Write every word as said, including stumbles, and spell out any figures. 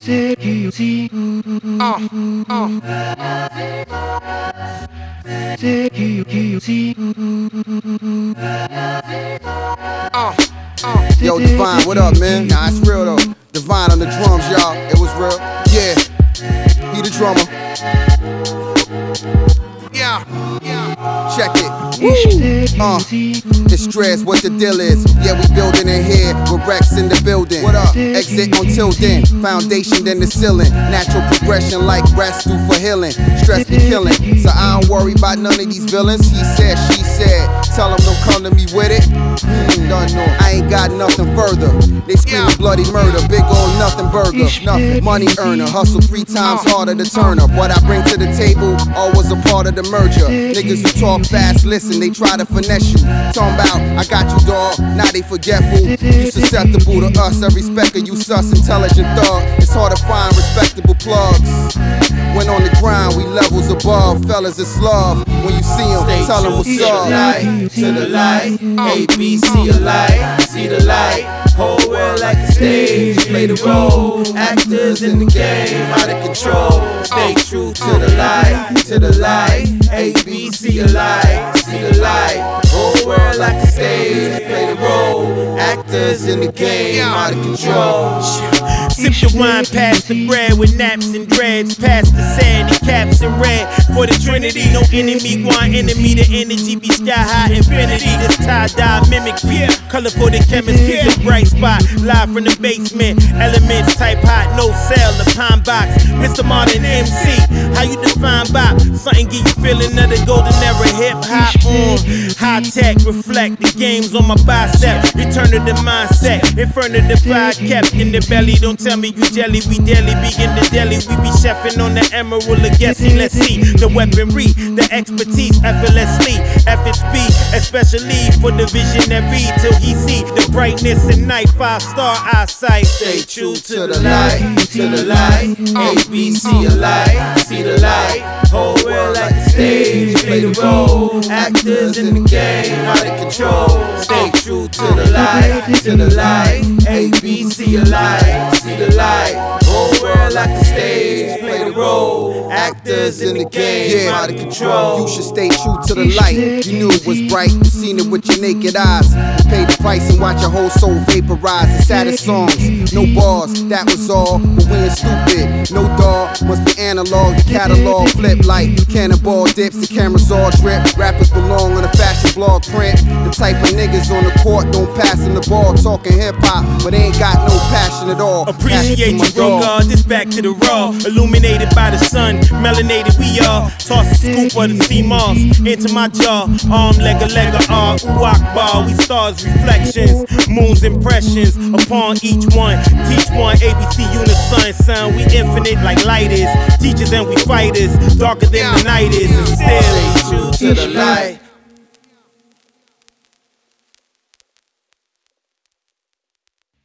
Uh, uh. Uh, uh. Yo, Divine, what up, man? Nah, it's real though. Divine on the drums, y'all. It was real. Yeah, he the drummer. Yeah, yeah. Check it. Woo. Uh, it's stress, what the deal is. Yeah, we building in here with Rex in the building. What up? Exit until then. Foundation, then the ceiling. Natural progression like rest through for healing. Stress the killing. So I don't worry about none of these villains. He said, she said. Tell them don't come to me with it. Hmm, done know. I ain't got nothing further. They screaming Yeah. bloody murder. Big old nothing burger. Nothing. Money earner. Hustle three times harder to turn up. What I bring to the table, always a part of the merger. Niggas who talk fast, listen, they try to finesse you. Talking about, I got you, dog. Now they forgetful. You susceptible to us. I respect you, sus, intelligent thug. It's hard to find respectable plugs. When on the grind, we levels above. Fellas, it's love. When you see them, Stay tell them true what's to up. the light, to the light, A, B, C alike, see the light, whole world like a stage, play the role, actors in the game, out of control, stay true to the light, to the light, A, B, C alike, see the light, whole world like a stage, play the role, actors in the game, out of control. Sip the wine, pass the bread with naps and dreads. Pass the sand and caps and red. For the Trinity, no enemy, one enemy. The energy be sky high, infinity. This tie-dye mimic, yeah. Color for the chemist, yeah. A bright spot, live from the basement. Elements type hot, no cell, the pine box. Mister Martin M C, how you define bop? Something get you feeling of the golden era hip hop on. High tech, reflect the games on my bicep. Return to the mindset, in front of the fire kept in the belly. Don't tell me you jelly, we daily be in the deli. We be chefing on the emerald of guessing. Let's see the weaponry, the expertise effortlessly. F H B, especially for the visionary. Till he see the brightness in night, five star eyesight. Stay true to the light, to the light, A, B, C alike, see the light, whole world like a stage, play the role, actors in the game, out of control. Stay true to the light, to the light, A, B, C alike, see the light, whole world like a stage, play the role, actors in the game, out of control. You should stay true to the light. You knew it was bright, you seen it with your naked eyes. You paid the price and watch your whole soul vaporize. The saddest songs, no bars, that was all. But we ain't stupid, no dog, must be analog. The catalog flip like cannonball dips, the cameras all drip. Rappers belong on a fashion blog print. The type of niggas on the court don't pass in the ball, talking hip hop, but they ain't got no passion at all. Appreciate you, bro, God. This back to the raw. Illuminated by the sun, melanated we are. Toss a scoop of the sea moss into my jaw. Arm, leg, a leg, a R. Walk bar, we stars, reflections, moons, impressions upon each one. Teach one, A B C unison, son. We infinite like light is. Teachers and we fighters, darker than the night is. And still, Stay true to the light,